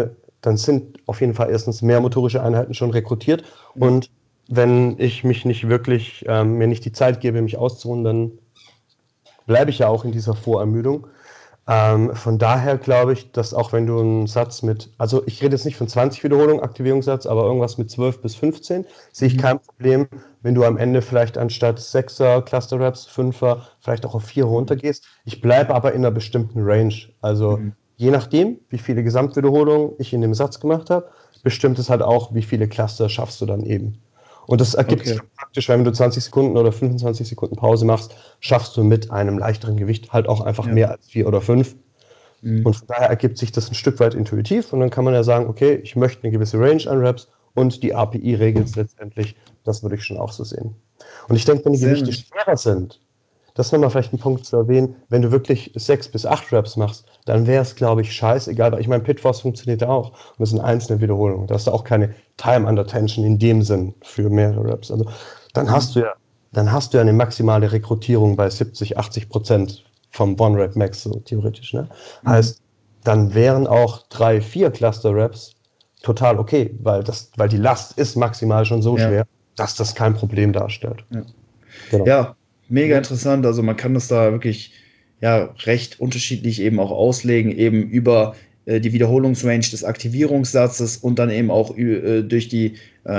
auf jeden Fall erstens mehr motorische Einheiten schon rekrutiert. Und wenn ich mich nicht wirklich, mir nicht die Zeit gebe, mich auszuruhen, dann bleibe ich ja auch in dieser Vorermüdung. Von daher glaube ich, dass auch wenn du einen Satz mit, also ich rede jetzt nicht von 20 Wiederholungen, Aktivierungssatz, aber irgendwas mit 12 bis 15, sehe ich kein Problem, wenn du am Ende vielleicht anstatt 6er Cluster Reps, 5er, vielleicht auch auf 4 runtergehst. Ich bleibe aber in einer bestimmten Range. Also je nachdem, wie viele Gesamtwiederholungen ich in dem Satz gemacht habe, bestimmt es halt auch, wie viele Cluster schaffst du dann eben. Und das ergibt sich praktisch, wenn du 20 Sekunden oder 25 Sekunden Pause machst, schaffst du mit einem leichteren Gewicht halt auch einfach mehr als 4 oder 5. Und von daher ergibt sich das ein Stück weit intuitiv und dann kann man ja sagen, okay, ich möchte eine gewisse Range an Reps und die API regelt es letztendlich. Das würde ich schon auch so sehen. Und ich denke, wenn die Gewichte schwerer sind, das ist nochmal vielleicht ein Punkt zu erwähnen, wenn du wirklich 6 bis 8 Reps machst, dann wäre es, glaube ich, scheißegal, weil ich meine, Pitforce funktioniert ja auch und das sind einzelne Wiederholungen. Da hast du auch keine Time under Tension in dem Sinn für mehrere Reps. Also dann hast du ja eine maximale Rekrutierung bei 70-80% vom One-Rep Max, so theoretisch. Ne? Heißt, dann wären auch 3-4 Cluster-Reps total okay, weil die Last ist maximal schon so schwer, dass das kein Problem darstellt. Ja. Genau. Ja, mega interessant. Also man kann das da wirklich recht unterschiedlich eben auch auslegen, eben über die Wiederholungsrange des Aktivierungssatzes und dann eben auch durch die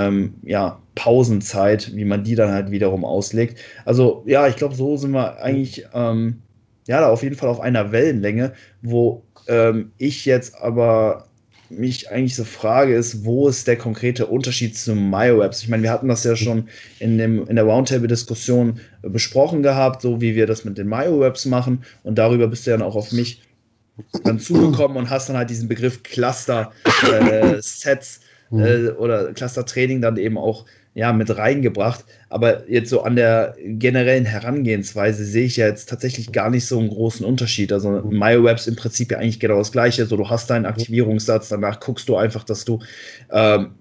Pausenzeit, wie man die dann halt wiederum auslegt. Also ja, ich glaube, so sind wir eigentlich da auf jeden Fall auf einer Wellenlänge, wo ich jetzt aber mich eigentlich so frage, ist, wo ist der konkrete Unterschied zu MyoWebs? Ich meine, wir hatten das ja schon in der Roundtable-Diskussion besprochen gehabt, so wie wir das mit den MyoWebs machen. Und darüber bist du dann auch auf mich dann zugekommen und hast dann halt diesen Begriff Cluster-Sets oder Cluster-Training dann eben auch mit reingebracht. Aber jetzt so an der generellen Herangehensweise sehe ich ja jetzt tatsächlich gar nicht so einen großen Unterschied. Also MyoWebs im Prinzip ja eigentlich genau das Gleiche. So, du hast deinen Aktivierungssatz, danach guckst du einfach, dass du eine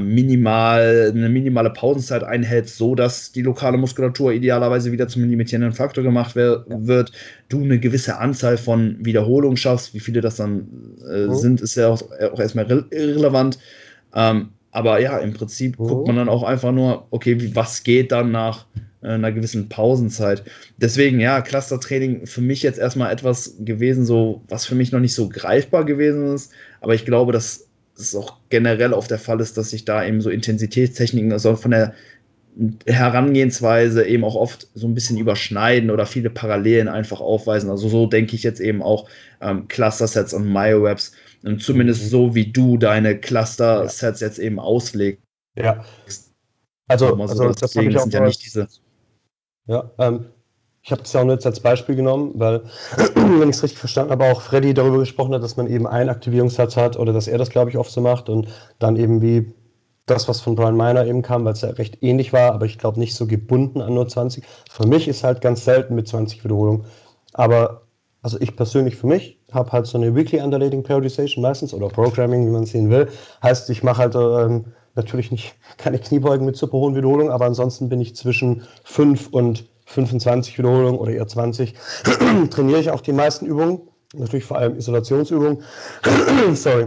minimale Pausenzeit einhältst, so dass die lokale Muskulatur idealerweise wieder zum limitierenden Faktor gemacht wird. Du eine gewisse Anzahl von Wiederholungen schaffst. Wie viele das dann sind, ist ja auch erstmal irrelevant. Aber ja, im Prinzip guckt man dann auch einfach nur, okay, was geht dann nach einer gewissen Pausenzeit. Deswegen, Clustertraining für mich jetzt erstmal etwas gewesen, so, was für mich noch nicht so greifbar gewesen ist. Aber ich glaube, dass es auch generell oft der Fall ist, dass sich da eben so Intensitätstechniken, also von der Herangehensweise eben auch oft so ein bisschen überschneiden oder viele Parallelen einfach aufweisen. Also so denke ich jetzt eben auch Cluster-Sets und MyoWebs. Zumindest so, wie du deine Cluster-Sets jetzt eben auslegst. Ja. Also das habe ich auch sind ja nicht diese. Ja, ich habe das ja auch jetzt als Beispiel genommen, weil, wenn ich es richtig verstanden habe, auch Freddy darüber gesprochen hat, dass man eben einen Aktivierungssatz hat oder dass er das, glaube ich, oft so macht und dann eben wie das, was von Brian Miner eben kam, weil es ja recht ähnlich war, aber ich glaube nicht so gebunden an nur 20. Für mich ist halt ganz selten mit 20 Wiederholungen. Aber also ich persönlich für mich habe halt so eine Weekly Undulating Periodization meistens oder Programming, wie man es sehen will. Heißt, ich mache halt natürlich nicht keine Kniebeugen mit super hohen Wiederholungen, aber ansonsten bin ich zwischen 5 und 25 Wiederholungen oder eher 20. Trainiere ich auch die meisten Übungen, natürlich vor allem Isolationsübungen. Sorry.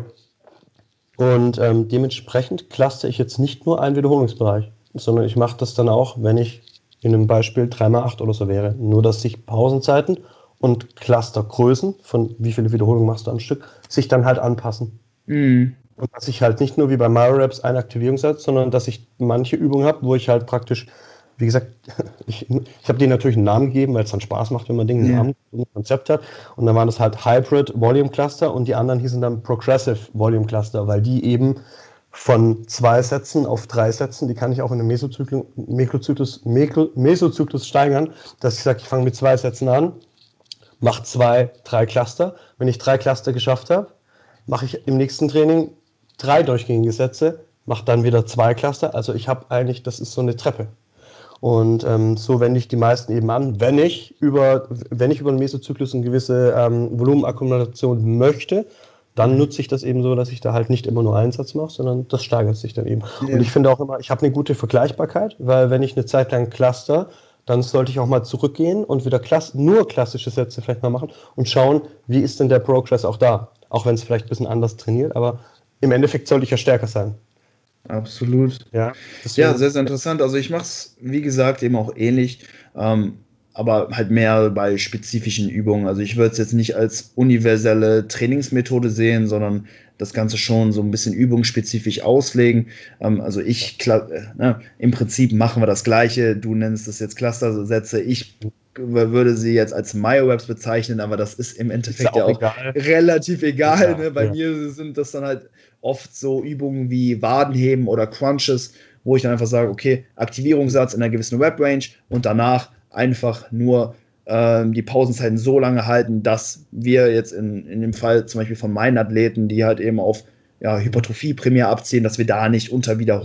Und dementsprechend cluster ich jetzt nicht nur einen Wiederholungsbereich, sondern ich mache das dann auch, wenn ich in einem Beispiel 3x8 oder so wäre. Nur, dass sich Pausenzeiten und Clustergrößen, von wie viele Wiederholungen machst du am Stück, sich dann halt anpassen. Und dass ich halt nicht nur wie bei MyoReps einen Aktivierungssatz, sondern dass ich manche Übungen habe, wo ich halt praktisch wie gesagt, ich habe denen natürlich einen Namen gegeben, weil es dann Spaß macht, wenn man Dinge einen Namen, ein Konzept hat. Und dann waren das halt Hybrid Volume Cluster und die anderen hießen dann Progressive Volume Cluster, weil die eben von 2 Sätzen auf 3 Sätzen, die kann ich auch in einem Mesozyklus steigern, dass ich sage, ich fange mit 2 Sätzen an, mache 2, 3 Cluster. Wenn ich 3 Cluster geschafft habe, mache ich im nächsten Training 3 durchgängige Sätze, mache dann wieder 2 Cluster. Also ich habe eigentlich, das ist so eine Treppe. Und so wende ich die meisten eben an. Wenn ich über den Mesozyklus eine gewisse Volumenakkumulation möchte, dann nutze ich das eben so, dass ich da halt nicht immer nur einen Satz mache, sondern das steigert sich dann eben. Ja. Und ich finde auch immer, ich habe eine gute Vergleichbarkeit, weil wenn ich eine Zeit lang cluster, dann sollte ich auch mal zurückgehen und wieder nur klassische Sätze vielleicht mal machen und schauen, wie ist denn der Progress auch da. Auch wenn es vielleicht ein bisschen anders trainiert, aber im Endeffekt sollte ich ja stärker sein. Absolut. Ja, sehr, sehr interessant. Also ich mache es, wie gesagt, eben auch ähnlich, aber halt mehr bei spezifischen Übungen. Also ich würde es jetzt nicht als universelle Trainingsmethode sehen, sondern das Ganze schon so ein bisschen übungsspezifisch auslegen. Also im Prinzip machen wir das Gleiche. Du nennst es jetzt Clustersätze. Ich würde sie jetzt als Myoreps bezeichnen, aber das ist im Endeffekt ja auch relativ egal. Ja, ne? Bei mir sind das dann halt oft so Übungen wie Wadenheben oder Crunches, wo ich dann einfach sage, okay, Aktivierungssatz in einer gewissen Rep-Range und danach einfach nur die Pausenzeiten so lange halten, dass wir jetzt in dem Fall zum Beispiel von meinen Athleten, die halt eben auf Hypertrophie primär abziehen, dass wir da nicht unter 5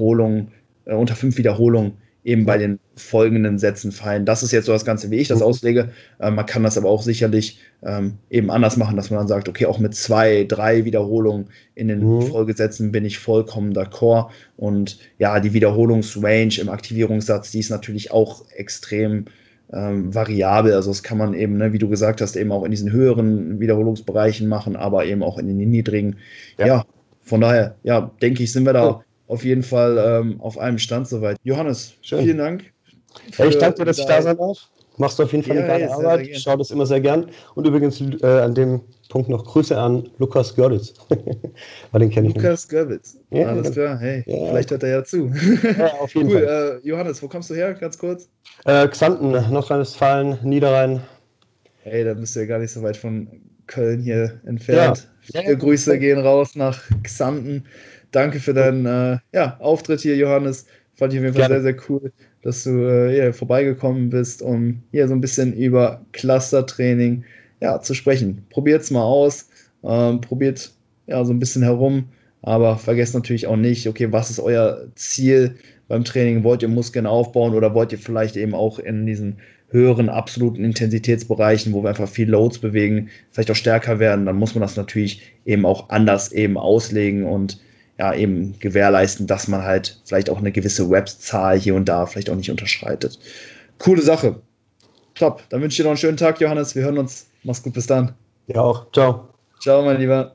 Wiederholungen eben bei den folgenden Sätzen fallen. Das ist jetzt so das Ganze, wie ich das auslege. Man kann das aber auch sicherlich eben anders machen, dass man dann sagt, okay, auch mit 2, 3 Wiederholungen in den Folgesätzen bin ich vollkommen d'accord. Und ja, die Wiederholungsrange im Aktivierungssatz, die ist natürlich auch extrem variabel. Also das kann man eben, ne, wie du gesagt hast, eben auch in diesen höheren Wiederholungsbereichen machen, aber eben auch in den niedrigen. Ja, von daher, ja, denke ich, sind wir da auf jeden Fall auf einem Stand soweit. Johannes, vielen Dank. Ja, ich danke dir, dass ich da sein darf. Machst du auf jeden Fall eine geile Arbeit. Ich schaue das immer sehr gern. Und übrigens an dem Punkt noch Grüße an Lukas Görlitz. Weil den kenne ich Lukas Görlitz. Ja, alles klar. Hey, vielleicht hört er ja zu. Ja, auf jeden Fall. Johannes, wo kommst du her? Ganz kurz. Xanten, Nordrhein-Westfalen, Niederrhein. Hey, da bist du ja gar nicht so weit von Köln hier entfernt. Ja. Viele Grüße gehen raus nach Xanten. Danke für deinen Auftritt hier, Johannes. Fand ich auf jeden Fall sehr, sehr cool, dass du vorbeigekommen bist, um hier so ein bisschen über Clustertraining zu sprechen. Probiert's mal aus, probiert so ein bisschen herum, aber vergesst natürlich auch nicht, okay, was ist euer Ziel beim Training? Wollt ihr Muskeln aufbauen oder wollt ihr vielleicht eben auch in diesen höheren absoluten Intensitätsbereichen, wo wir einfach viel Loads bewegen, vielleicht auch stärker werden? Dann muss man das natürlich eben auch anders eben auslegen und eben gewährleisten, dass man halt vielleicht auch eine gewisse Reps-Zahl hier und da vielleicht auch nicht unterschreitet. Coole Sache. Top. Dann wünsche ich dir noch einen schönen Tag, Johannes. Wir hören uns. Mach's gut, bis dann. Ja auch. Ciao. Ciao, mein Lieber.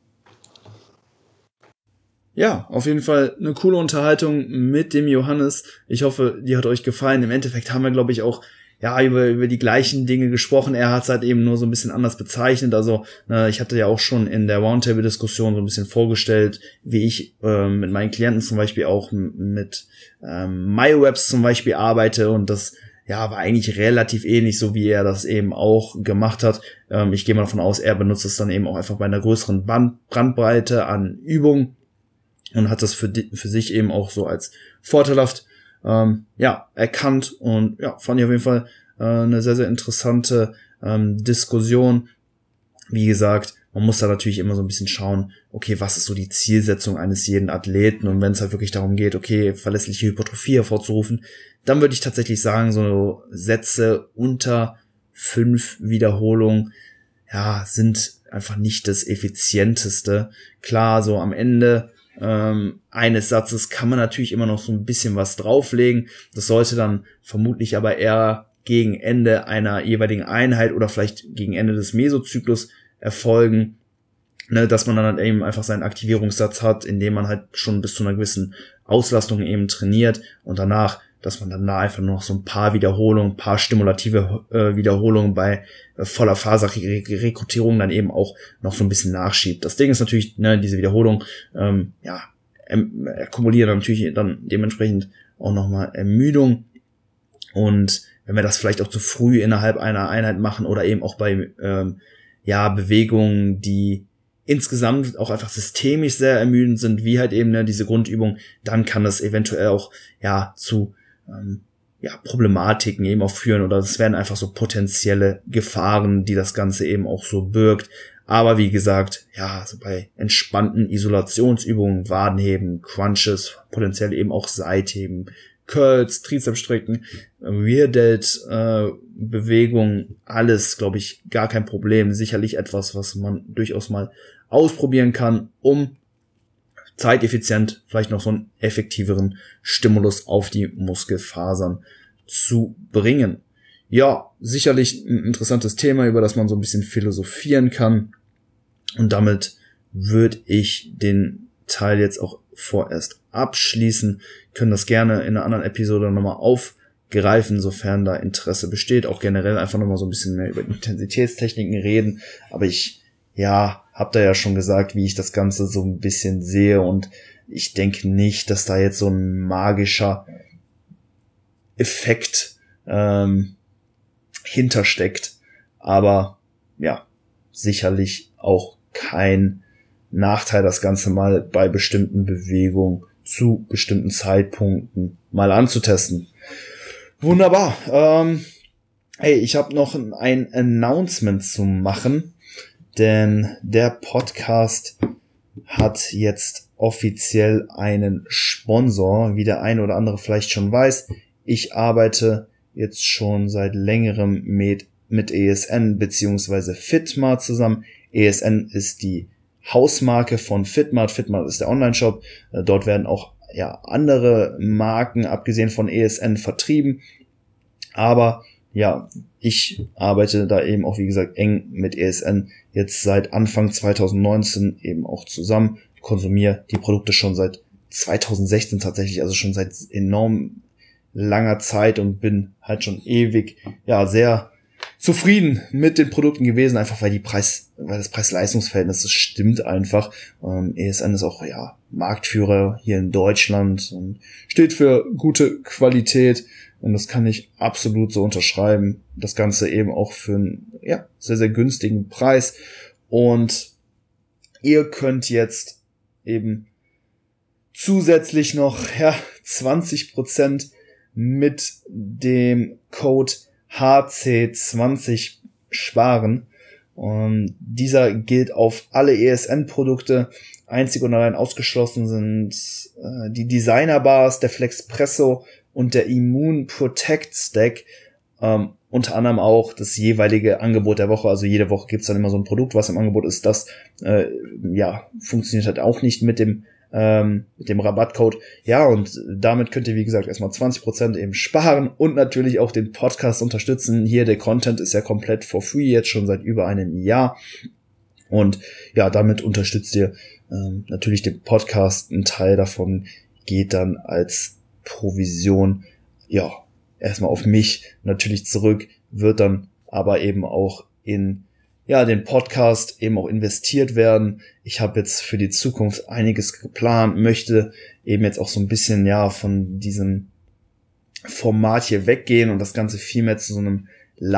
Ja, auf jeden Fall eine coole Unterhaltung mit dem Johannes. Ich hoffe, die hat euch gefallen. Im Endeffekt haben wir, glaube ich, auch über die gleichen Dinge gesprochen. Er hat es halt eben nur so ein bisschen anders bezeichnet. Also ich hatte ja auch schon in der Roundtable-Diskussion so ein bisschen vorgestellt, wie ich mit meinen Klienten zum Beispiel auch mit Myoreps zum Beispiel arbeite, und das war eigentlich relativ ähnlich, so wie er das eben auch gemacht hat. Ich gehe mal davon aus, er benutzt es dann eben auch einfach bei einer größeren Bandbreite an Übungen und hat das für sich eben auch so als vorteilhaft erkannt, und fand ich auf jeden Fall eine sehr, sehr interessante Diskussion. Wie gesagt, man muss da natürlich immer so ein bisschen schauen, okay, was ist so die Zielsetzung eines jeden Athleten, und wenn es halt wirklich darum geht, okay, verlässliche Hypertrophie hervorzurufen, dann würde ich tatsächlich sagen, so Sätze unter 5 Wiederholungen, sind einfach nicht das effizienteste. Klar, so am Ende eines Satzes kann man natürlich immer noch so ein bisschen was drauflegen. Das sollte dann vermutlich aber eher gegen Ende einer jeweiligen Einheit oder vielleicht gegen Ende des Mesozyklus erfolgen, dass man dann halt eben einfach seinen Aktivierungssatz hat, indem man halt schon bis zu einer gewissen Auslastung eben trainiert, und danach, dass man dann da einfach nur noch so ein paar Wiederholungen, ein paar stimulative Wiederholungen bei voller Faserrekrutierung dann eben auch noch so ein bisschen nachschiebt. Das Ding ist natürlich, diese Wiederholung akkumulieren natürlich dann dementsprechend auch nochmal Ermüdung. Und wenn wir das vielleicht auch zu früh innerhalb einer Einheit machen oder eben auch bei Bewegungen, die insgesamt auch einfach systemisch sehr ermüdend sind, wie halt eben diese Grundübung, dann kann das eventuell auch zu Problematiken eben auch führen, oder es werden einfach so potenzielle Gefahren, die das Ganze eben auch so birgt. Aber wie gesagt, so bei entspannten Isolationsübungen, Wadenheben, Crunches, potenziell eben auch Seitheben, Curls, Trizepsstrecken, Rear Delt Bewegungen, alles, glaube ich, gar kein Problem. Sicherlich etwas, was man durchaus mal ausprobieren kann, um zeiteffizient vielleicht noch so einen effektiveren Stimulus auf die Muskelfasern zu bringen. Ja, sicherlich ein interessantes Thema, über das man so ein bisschen philosophieren kann. Und damit würde ich den Teil jetzt auch vorerst abschließen. Können das gerne in einer anderen Episode nochmal aufgreifen, sofern da Interesse besteht. Auch generell einfach nochmal so ein bisschen mehr über Intensitätstechniken reden. Aber ich, hab da ja schon gesagt, wie ich das Ganze so ein bisschen sehe. Und ich denke nicht, dass da jetzt so ein magischer Effekt hintersteckt. Aber sicherlich auch kein Nachteil, das Ganze mal bei bestimmten Bewegungen zu bestimmten Zeitpunkten mal anzutesten. Wunderbar. Ich habe noch ein Announcement zu machen, denn der Podcast hat jetzt offiziell einen Sponsor, wie der eine oder andere vielleicht schon weiß. Ich arbeite jetzt schon seit längerem mit ESN bzw. Fitmart zusammen. ESN ist die Hausmarke von Fitmart. Fitmart ist der Online-Shop. Dort werden auch andere Marken, abgesehen von ESN, vertrieben. Aber ich arbeite da eben auch, wie gesagt, eng mit ESN jetzt seit Anfang 2019 eben auch zusammen. Konsumiere die Produkte schon seit 2016 tatsächlich, also schon seit enorm langer Zeit, und bin halt schon ewig sehr zufrieden mit den Produkten gewesen, einfach weil das Preis-Leistungs-Verhältnis, das stimmt einfach. ESN ist auch Marktführer hier in Deutschland und steht für gute Qualität, und das kann ich absolut so unterschreiben. Das Ganze eben auch für einen sehr, sehr günstigen Preis, und ihr könnt jetzt eben zusätzlich noch 20% mit dem Code HC20 sparen. Und dieser gilt auf alle ESN-Produkte. Einzig und allein ausgeschlossen sind die Designer Bars, der Flexpresso und der Immune Protect Stack. Unter anderem auch das jeweilige Angebot der Woche. Also jede Woche gibt's dann immer so ein Produkt, was im Angebot ist. Das funktioniert halt auch nicht mit dem Rabattcode. Und damit könnt ihr, wie gesagt, erstmal 20% eben sparen und natürlich auch den Podcast unterstützen. Hier, der Content ist ja komplett for free, jetzt schon seit über einem Jahr. Und damit unterstützt ihr natürlich den Podcast. Ein Teil davon geht dann als Provision, erstmal auf mich natürlich zurück, wird dann aber eben auch in den Podcast eben auch investiert werden. Ich habe jetzt für die Zukunft einiges geplant, möchte eben jetzt auch so ein bisschen von diesem Format hier weggehen und das Ganze viel mehr zu so einem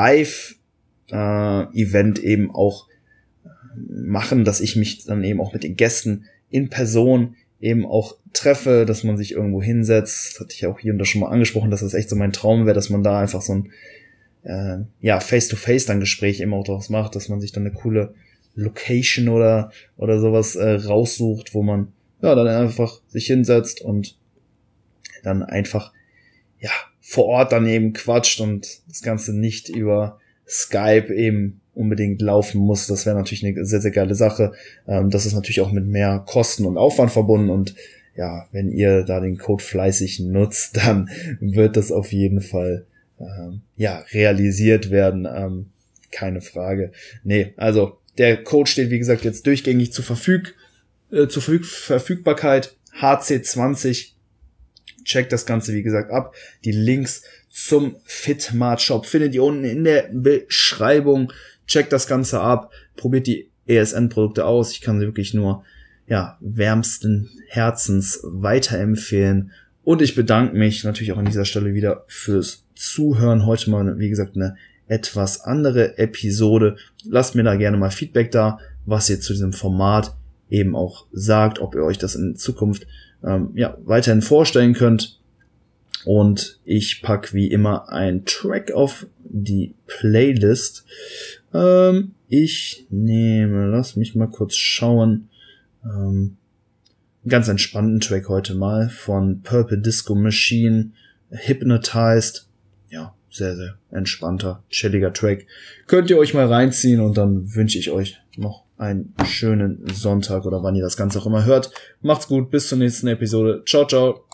Live-Event eben auch machen, dass ich mich dann eben auch mit den Gästen in Person eben auch treffe, dass man sich irgendwo hinsetzt. Das hatte ich auch hier und da schon mal angesprochen, dass das echt so mein Traum wäre, dass man da einfach so ein Face-to-Face dann Gespräch eben auch draus macht, dass man sich dann eine coole Location oder sowas raussucht, wo man dann einfach sich hinsetzt und dann einfach vor Ort dann eben quatscht und das Ganze nicht über Skype eben unbedingt laufen muss. Das wäre natürlich eine sehr, sehr geile Sache. Das ist natürlich auch mit mehr Kosten und Aufwand verbunden, und wenn ihr da den Code fleißig nutzt, dann wird das auf jeden Fall realisiert werden. Keine Frage. Nee, also der Code steht, wie gesagt, jetzt durchgängig zur Verfügbarkeit. HC20. Checkt das Ganze, wie gesagt, ab. Die Links zum Fitmart Shop findet ihr unten in der Beschreibung. Checkt das Ganze ab. Probiert die ESN-Produkte aus. Ich kann sie wirklich nur wärmsten Herzens weiterempfehlen. Und ich bedanke mich natürlich auch an dieser Stelle wieder fürs Zuhören. Heute mal, wie gesagt, eine etwas andere Episode. Lasst mir da gerne mal Feedback da, was ihr zu diesem Format eben auch sagt, ob ihr euch das in Zukunft weiterhin vorstellen könnt. Und ich pack wie immer einen Track auf die Playlist. Ich nehme, lass mich mal kurz schauen, einen ganz entspannten Track heute mal von Purple Disco Machine, Hypnotized. Ja, sehr, sehr entspannter, chilliger Track. Könnt ihr euch mal reinziehen und dann wünsche ich euch noch einen schönen Sonntag oder wann ihr das Ganze auch immer hört. Macht's gut, bis zur nächsten Episode. Ciao, ciao.